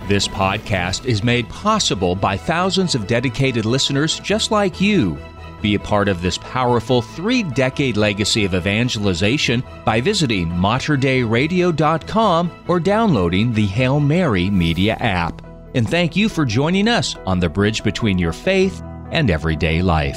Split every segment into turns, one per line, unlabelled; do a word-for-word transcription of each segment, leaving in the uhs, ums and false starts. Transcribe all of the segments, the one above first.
This podcast is made possible by thousands of dedicated listeners just like you. Be a part of this powerful three-decade legacy of evangelization by visiting mater dei radio dot com or downloading the Hail Mary Media app. And thank you for joining us on the bridge between your faith and everyday life.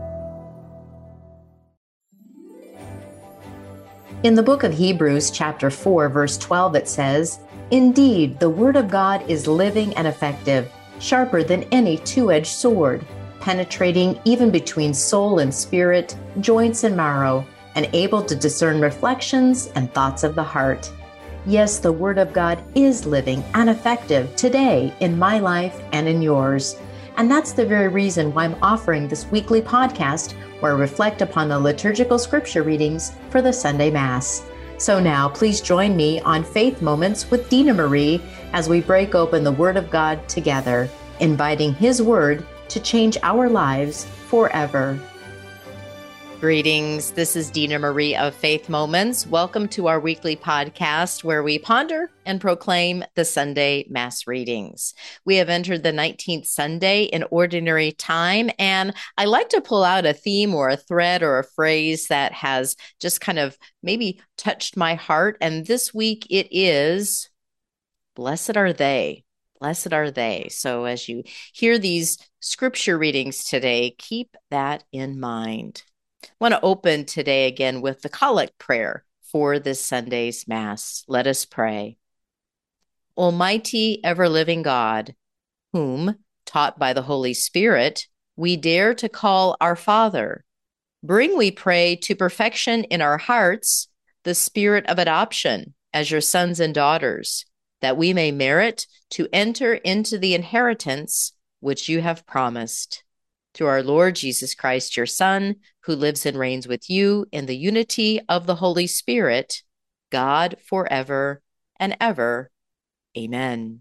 In the book of Hebrews, chapter four, verse twelve, it says, "Indeed, the word of God is living and effective, sharper than any two-edged sword, penetrating even between soul and spirit, joints and marrow, and able to discern reflections and thoughts of the heart." Yes, the Word of God is living and effective today in my life and in yours. And that's the very reason why I'm offering this weekly podcast where I reflect upon the liturgical scripture readings for the Sunday Mass. So now, please join me on Faith Moments with Dina Marie as we break open the Word of God together, inviting His Word to change our lives forever. Greetings. This is Dina Marie of Faith Moments. Welcome to our weekly podcast where we ponder and proclaim the Sunday Mass readings. We have entered the nineteenth Sunday in Ordinary Time, and I like to pull out a theme or a thread or a phrase that has just kind of maybe touched my heart. And this week it is, "Blessed are they." Blessed are they. So as you hear these scripture readings today, keep that in mind. I want to open today again with the collect prayer for this Sunday's Mass. Let us pray. Almighty, ever-living God, whom, taught by the Holy Spirit, we dare to call our Father, bring, we pray, to perfection in our hearts the spirit of adoption as your sons and daughters, that we may merit to enter into the inheritance which you have promised. Through our Lord Jesus Christ, your Son, who lives and reigns with you in the unity of the Holy Spirit, God forever and ever. Amen.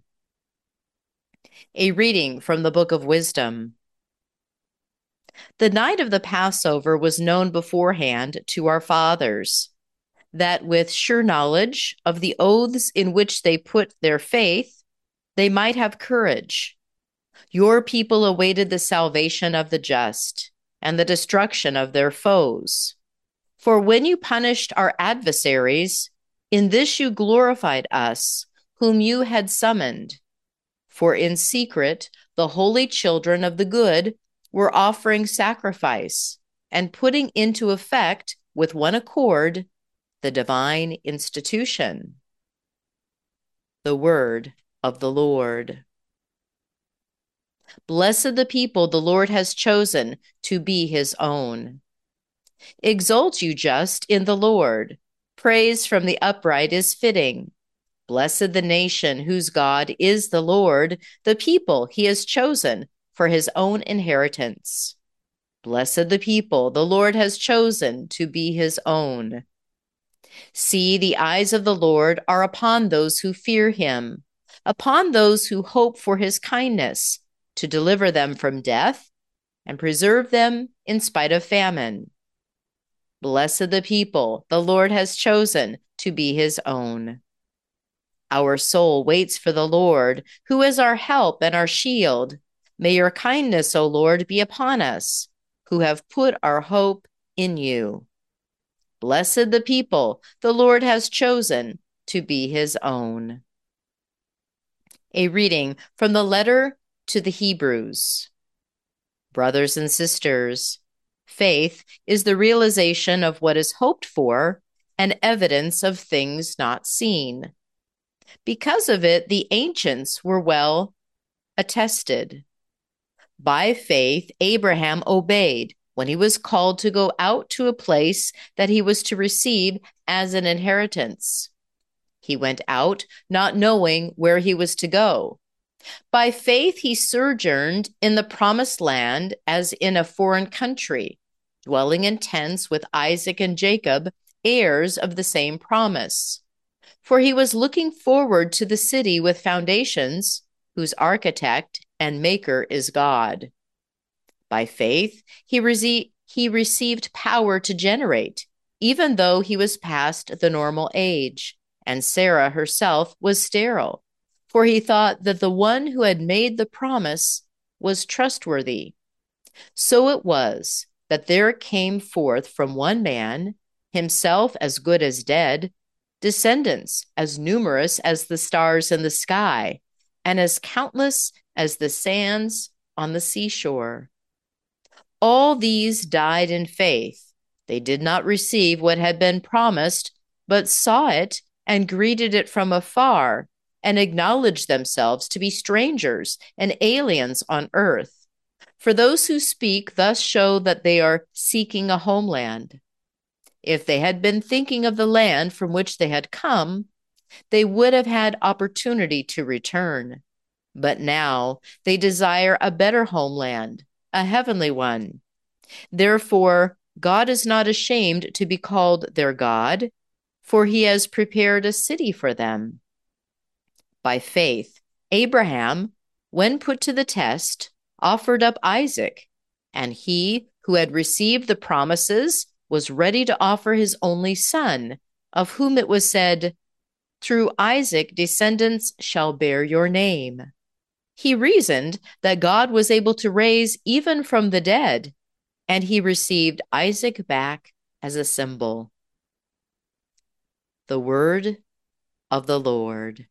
A reading from the Book of Wisdom. The night of the Passover was known beforehand to our fathers, that with sure knowledge of the oaths in which they put their faith, they might have courage. Your people awaited the salvation of the just and the destruction of their foes. For when you punished our adversaries, in this you glorified us, whom you had summoned. For in secret the holy children of the good were offering sacrifice and putting into effect with one accord the divine institution. The word of the Lord. Blessed the people the Lord has chosen to be his own. Exult, you just, in the Lord. Praise from the upright is fitting. Blessed the nation whose God is the Lord, the people he has chosen for his own inheritance. Blessed the people the Lord has chosen to be his own. See, the eyes of the Lord are upon those who fear him, upon those who hope for his kindness, to deliver them from death and preserve them in spite of famine. Blessed the people the Lord has chosen to be his own. Our soul waits for the Lord, who is our help and our shield. May your kindness, O Lord, be upon us, who have put our hope in you. Blessed the people the Lord has chosen to be his own. A reading from the letter to the Hebrews. Brothers and sisters, faith is the realization of what is hoped for and evidence of things not seen. Because of it, the ancients were well attested. By faith, Abraham obeyed when he was called to go out to a place that he was to receive as an inheritance. He went out not knowing where he was to go. By faith, he sojourned in the promised land as in a foreign country, dwelling in tents with Isaac and Jacob, heirs of the same promise. For he was looking forward to the city with foundations, whose architect and maker is God. By faith, he, rece- he received power to generate, even though he was past the normal age, and Sarah herself was sterile. for he thought that the one who had made the promise was trustworthy. So it was that there came forth from one man, himself as good as dead, descendants as numerous as the stars in the sky, and as countless as the sands on the seashore. All these died in faith. They did not receive what had been promised, but saw it and greeted it from afar, and acknowledged themselves to be strangers and aliens on earth. For those who speak thus show that they are seeking a homeland. If they had been thinking of the land from which they had come, they would have had opportunity to return. But now they desire a better homeland, a heavenly one. Therefore, God is not ashamed to be called their God, for he has prepared a city for them. By faith, Abraham, when put to the test, offered up Isaac, and he who had received the promises was ready to offer his only son, of whom it was said, "Through Isaac descendants shall bear your name." He reasoned that God was able to raise even from the dead, and he received Isaac back as a symbol. The word of the Lord.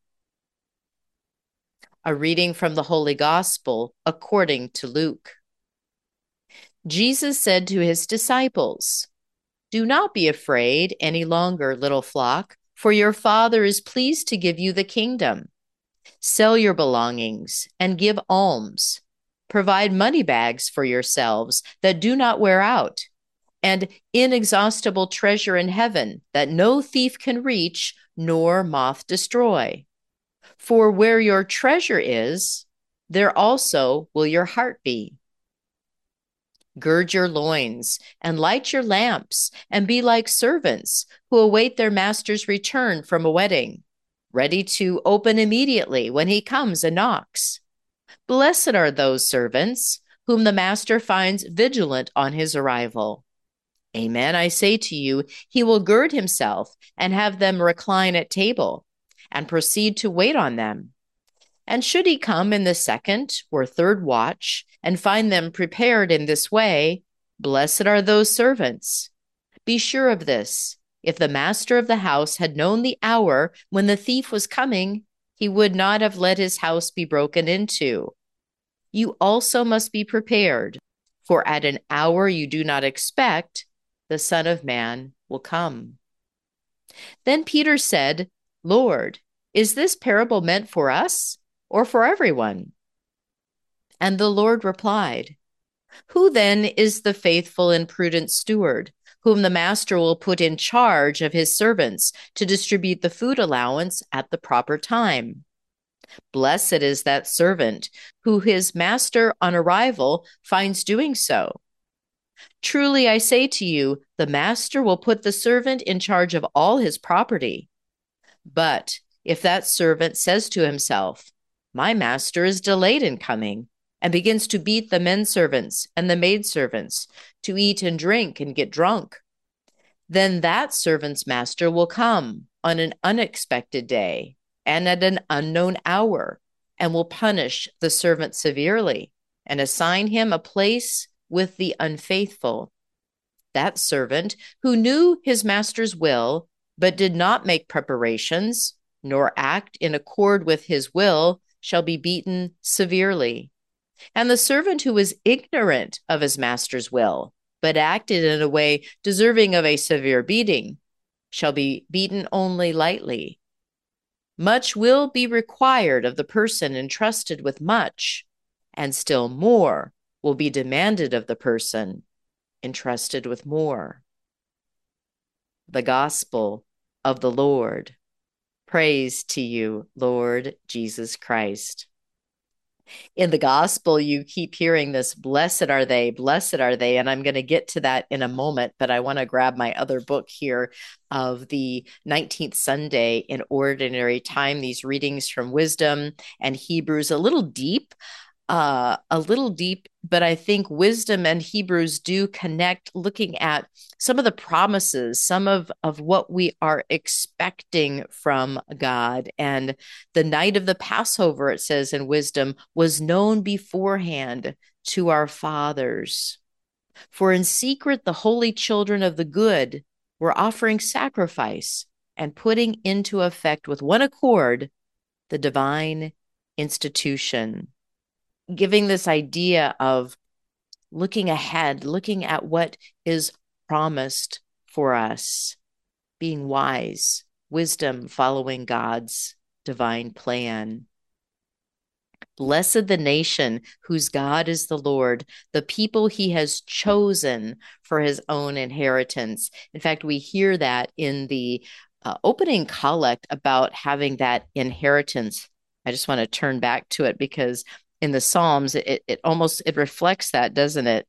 A reading from the Holy Gospel according to Luke. Jesus said to his disciples, "Do not be afraid any longer, little flock, for your Father is pleased to give you the kingdom. Sell your belongings and give alms. Provide money bags for yourselves that do not wear out, and inexhaustible treasure in heaven that no thief can reach nor moth destroy. For where your treasure is, there also will your heart be. Gird your loins and light your lamps, and be like servants who await their master's return from a wedding, ready to open immediately when he comes and knocks. Blessed are those servants whom the master finds vigilant on his arrival. Amen, I say to you, he will gird himself and have them recline at table, and proceed to wait on them. And should he come in the second or third watch and find them prepared in this way, blessed are those servants. Be sure of this, if the master of the house had known the hour when the thief was coming, he would not have let his house be broken into. You also must be prepared, for at an hour you do not expect, the Son of Man will come." Then Peter said, "Lord, is this parable meant for us or for everyone?" And the Lord replied, "Who then is the faithful and prudent steward, whom the master will put in charge of his servants to distribute the food allowance at the proper time? Blessed is that servant who his master on arrival finds doing so. Truly I say to you, the master will put the servant in charge of all his property. But if that servant says to himself, 'My master is delayed in coming,' and begins to beat the men servants and the maidservants, to eat and drink and get drunk, then that servant's master will come on an unexpected day and at an unknown hour, and will punish the servant severely and assign him a place with the unfaithful. That servant who knew his master's will, but did not make preparations, nor act in accord with his will, shall be beaten severely. And the servant who was ignorant of his master's will, but acted in a way deserving of a severe beating, shall be beaten only lightly. Much will be required of the person entrusted with much, and still more will be demanded of the person entrusted with more." The Gospel of the Lord. Praise to you, Lord Jesus Christ. In the gospel, you keep hearing this, blessed are they, blessed are they. And I'm going to get to that in a moment, but I want to grab my other book here of the nineteenth Sunday in Ordinary Time, these readings from Wisdom and Hebrews, a little deep. uh, a little deep, but I think wisdom and Hebrews do connect, looking at some of the promises, some of, of what we are expecting from God. And the night of the Passover, it says in wisdom, was known beforehand to our fathers. For in secret, the holy children of the good were offering sacrifice and putting into effect with one accord the divine institution, giving this idea of looking ahead, looking at what is promised for us, being wise, wisdom, following God's divine plan. Blessed the nation whose God is the Lord, the people he has chosen for his own inheritance. In fact, we hear that in the uh, opening collect about having that inheritance. I just want to turn back to it because in the Psalms, it, it almost, it reflects that, doesn't it?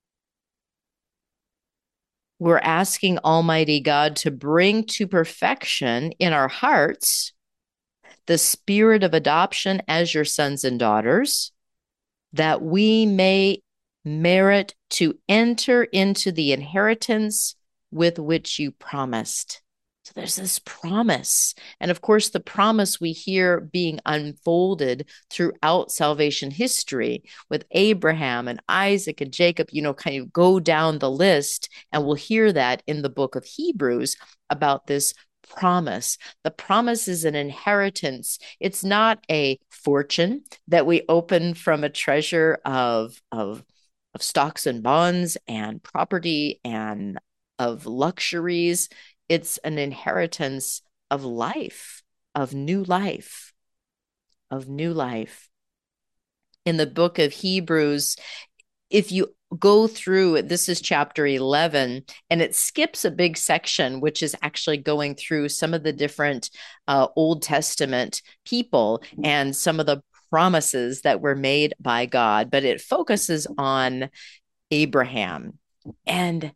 We're asking Almighty God to bring to perfection in our hearts the spirit of adoption as your sons and daughters, that we may merit to enter into the inheritance with which you promised. So there's this promise. And of course, the promise we hear being unfolded throughout salvation history with Abraham and Isaac and Jacob, you know, kind of go down the list. And we'll hear that in the book of Hebrews about this promise. The promise is an inheritance. It's not a fortune that we open from a treasure of, of, of stocks and bonds and property and of luxuries. It's an inheritance of life, of new life, of new life. In the book of Hebrews, if you go through, this is chapter eleven, and it skips a big section, which is actually going through some of the different uh, Old Testament people and some of the promises that were made by God, but it focuses on Abraham. And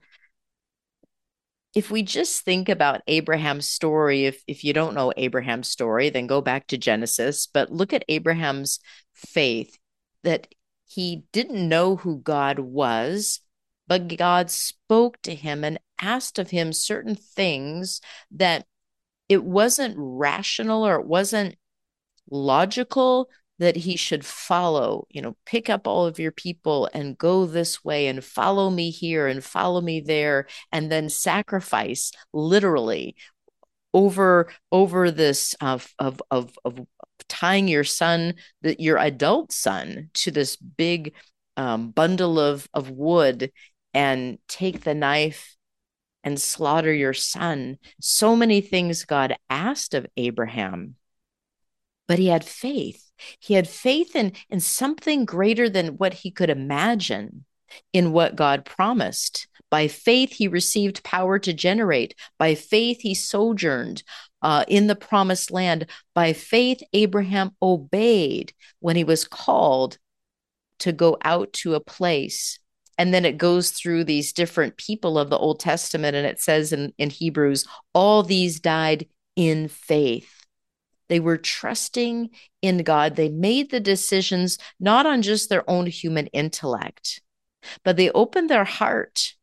if we just think about Abraham's story, if, if you don't know Abraham's story, then go back to Genesis, but look at Abraham's faith, that he didn't know who God was, but God spoke to him and asked of him certain things that it wasn't rational or it wasn't logical that he should follow, you know, pick up all of your people and go this way and follow me here and follow me there, and then sacrifice literally over over this uh, of of of tying your son, that your adult son, to this big um, bundle of of wood and take the knife and slaughter your son. So many things God asked of Abraham, but he had faith. He had faith in, in something greater than what he could imagine in what God promised. By faith, he received power to generate. By faith, he sojourned uh, in the promised land. By faith, Abraham obeyed when he was called to go out to a place. And then it goes through these different people of the Old Testament, and it says in, in Hebrews, all these died in faith. They were trusting in God. They made the decisions not on just their own human intellect, but they opened their heart.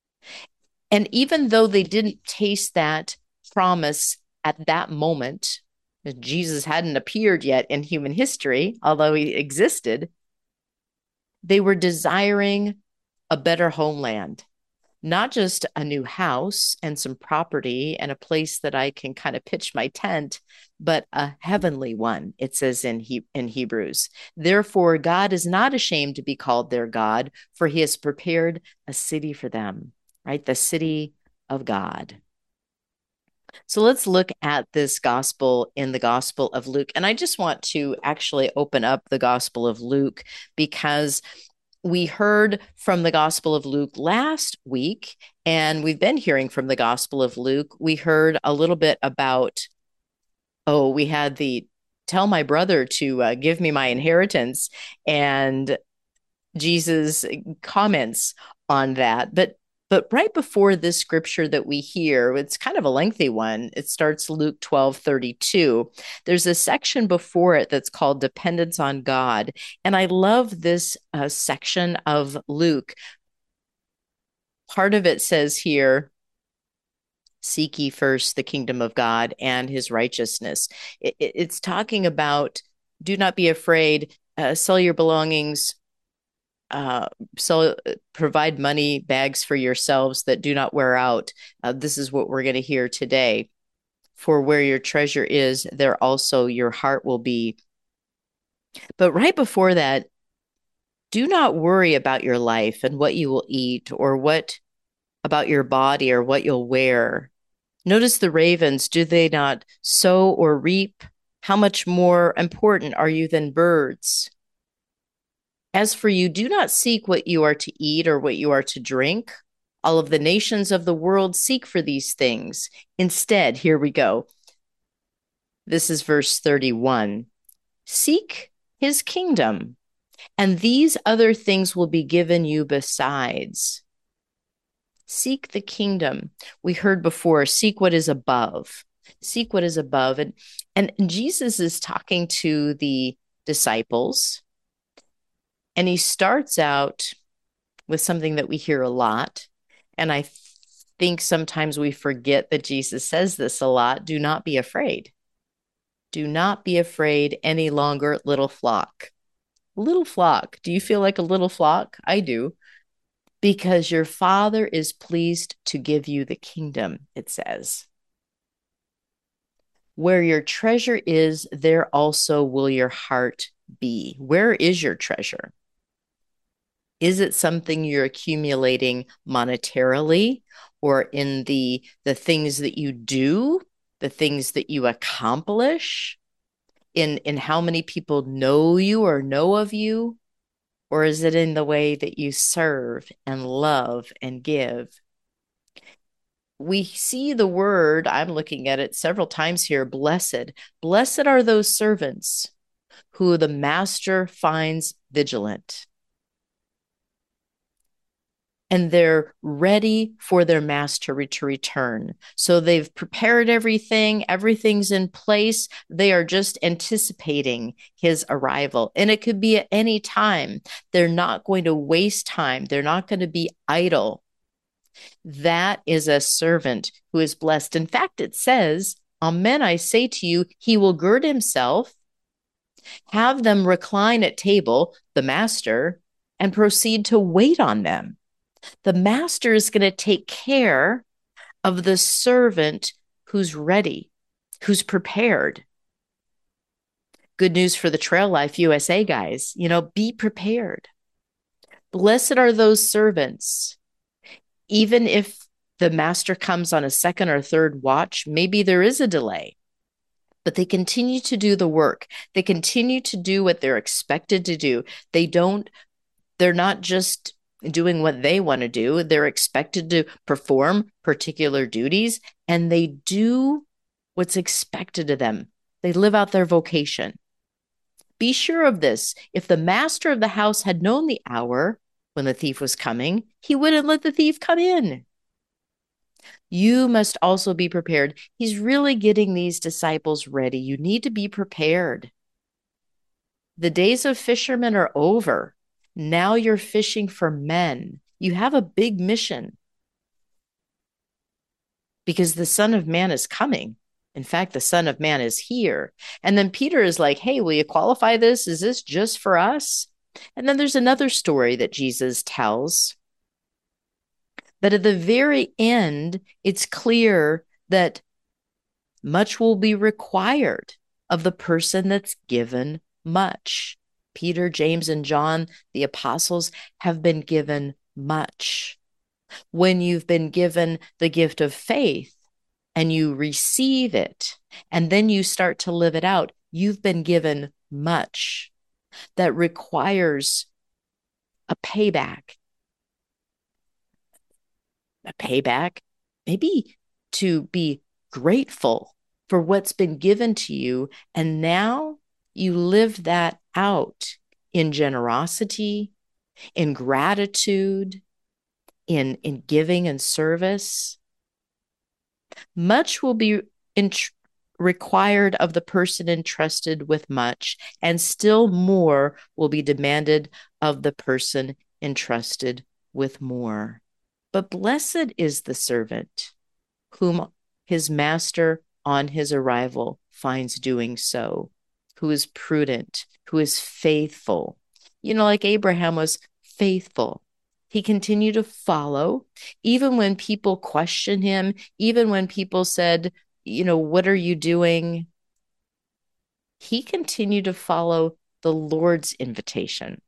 And even though they didn't taste that promise at that moment, Jesus hadn't appeared yet in human history, although he existed, they were desiring a better homeland. Not just a new house and some property and a place that I can kind of pitch my tent, but a heavenly one, it says in, he- in Hebrews. Therefore, God is not ashamed to be called their God, for he has prepared a city for them, right? The city of God. So let's look at this gospel in the Gospel of Luke. And I just want to actually open up the Gospel of Luke because we heard from the Gospel of Luke last week, and we've been hearing from the Gospel of Luke. We heard a little bit about, oh, we had the tell my brother to uh, give me my inheritance, and Jesus comments on that. But But right before this scripture that we hear, it's kind of a lengthy one. It starts Luke twelve thirty-two. There's a section before it that's called Dependence on God. And I love this uh, section of Luke. Part of it says here, seek ye first the kingdom of God and his righteousness. It, it, it's talking about do not be afraid, uh, sell your belongings, uh, so provide money bags for yourselves that do not wear out. Uh, this is what we're going to hear today. For where your treasure is, there also your heart will be. But right before that, do not worry about your life and what you will eat or what about your body or what you'll wear. Notice the ravens, do they not sow or reap? How much more important are you than birds? As for you, do not seek what you are to eat or what you are to drink. All of the nations of the world seek for these things. Instead, here we go. This is verse thirty-one. Seek his kingdom, and these other things will be given you besides. Seek the kingdom. We heard before, seek what is above. Seek what is above. And, and Jesus is talking to the disciples. And he starts out with something that we hear a lot. And I think sometimes we forget that Jesus says this a lot. Do not be afraid. Do not be afraid any longer, little flock. Little flock. Do you feel like a little flock? I do. Because your Father is pleased to give you the kingdom, it says. Where your treasure is, there also will your heart be. Where is your treasure? Is it something you're accumulating monetarily or in the, the things that you do, the things that you accomplish, in, in how many people know you or know of you? Or is it in the way that you serve and love and give? We see the word, I'm looking at it several times here, blessed. Blessed are those servants who the master finds vigilant. And they're ready for their master to return. So they've prepared everything, everything's in place. They are just anticipating his arrival. And it could be at any time. They're not going to waste time. They're not going to be idle. That is a servant who is blessed. In fact, it says, Amen, I say to you, he will gird himself, have them recline at table, the master, and proceed to wait on them. The master is going to take care of the servant who's ready, who's prepared. Good news for the Trail Life U S A guys, you know, be prepared. Blessed are those servants. Even if the master comes on a second or third watch, maybe there is a delay, but they continue to do the work. They continue to do what they're expected to do. They don't, they're not just doing what they want to do. They're expected to perform particular duties, and they do what's expected of them. They live out their vocation. Be sure of this. If the master of the house had known the hour when the thief was coming, he wouldn't let the thief come in. You must also be prepared. He's really getting these disciples ready. You need to be prepared. The days of fishermen are over. Now you're fishing for men. You have a big mission because the Son of Man is coming. In fact, the Son of Man is here. And then Peter is like, hey, will you qualify this? Is this just for us? And then there's another story that Jesus tells. But at the very end, it's clear that much will be required of the person that's given much. Peter, James, and John, the apostles, have been given much. When you've been given the gift of faith and you receive it, and then you start to live it out, you've been given much that requires a payback. A payback, maybe to be grateful for what's been given to you, and now you live that out in generosity, in gratitude, in, in giving and service, much will be in, required of the person entrusted with much, and still more will be demanded of the person entrusted with more. But blessed is the servant whom his master on his arrival finds doing so, who is prudent, who is faithful. You know, like Abraham was faithful. He continued to follow, even when people questioned him, even when people said, you know, what are you doing? He continued to follow the Lord's invitation.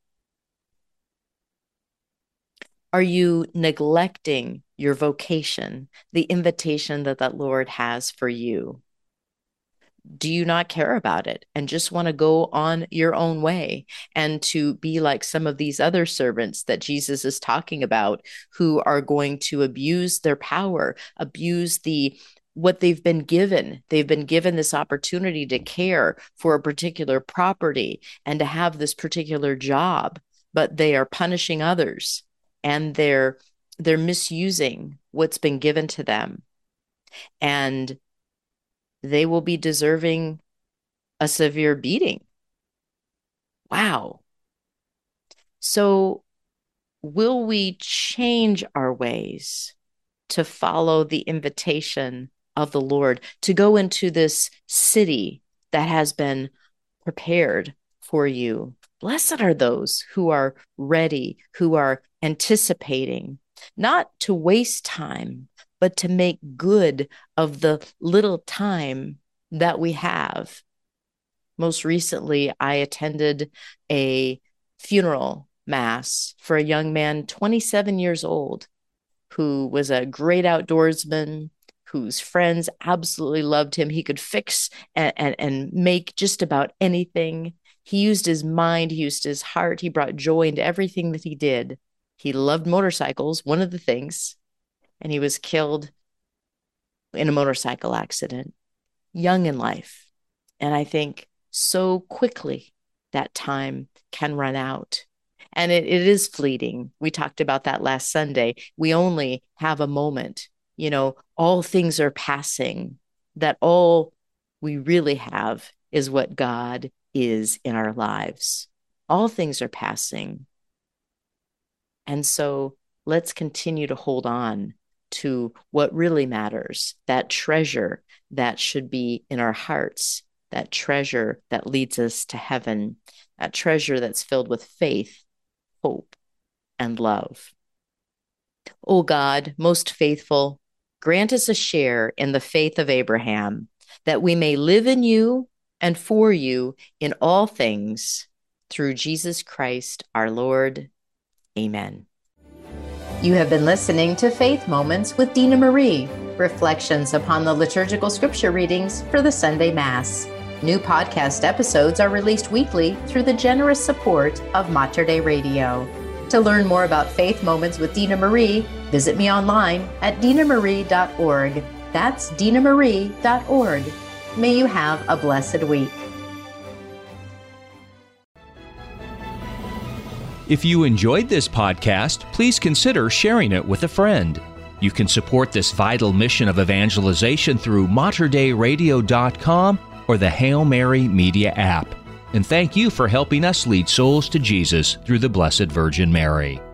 Are you neglecting your vocation, the invitation that that Lord has for you? Do you not care about it and just want to go on your own way and to be like some of these other servants that Jesus is talking about, who are going to abuse their power, abuse the what they've been given? They've been given this opportunity to care for a particular property and to have this particular job, but they are punishing others and they're they're misusing what's been given to them. And they will be deserving a severe beating. Wow. So will we change our ways to follow the invitation of the Lord, to go into this city that has been prepared for you? Blessed are those who are ready, who are anticipating, not to waste time, but to make good of the little time that we have. Most recently, I attended a funeral mass for a young man, twenty-seven years old, who was a great outdoorsman, whose friends absolutely loved him. He could fix and, and, and make just about anything. He used his mind, he used his heart, he brought joy into everything that he did. He loved motorcycles, one of the things, and he was killed in a motorcycle accident, young in life. And I think so quickly that time can run out. And it, it is fleeting. We talked about that last Sunday. We only have a moment. You know, all things are passing, that all we really have is what God is in our lives. All things are passing. And so let's continue to hold on to what really matters, that treasure that should be in our hearts, that treasure that leads us to heaven, that treasure that's filled with faith, hope, and love. O God, most faithful, grant us a share in the faith of Abraham, that we may live in you and for you in all things, through Jesus Christ our Lord. Amen. You have been listening to Faith Moments with Dina Marie, reflections upon the liturgical scripture readings for the Sunday Mass. New podcast episodes are released weekly through the generous support of Mater Dei Radio. To learn more about Faith Moments with Dina Marie, visit me online at dina marie dot org. That's dina marie dot org. May you have a blessed week.
If you enjoyed this podcast, please consider sharing it with a friend. You can support this vital mission of evangelization through mater dei radio dot com or the Hail Mary Media app. And thank you for helping us lead souls to Jesus through the Blessed Virgin Mary.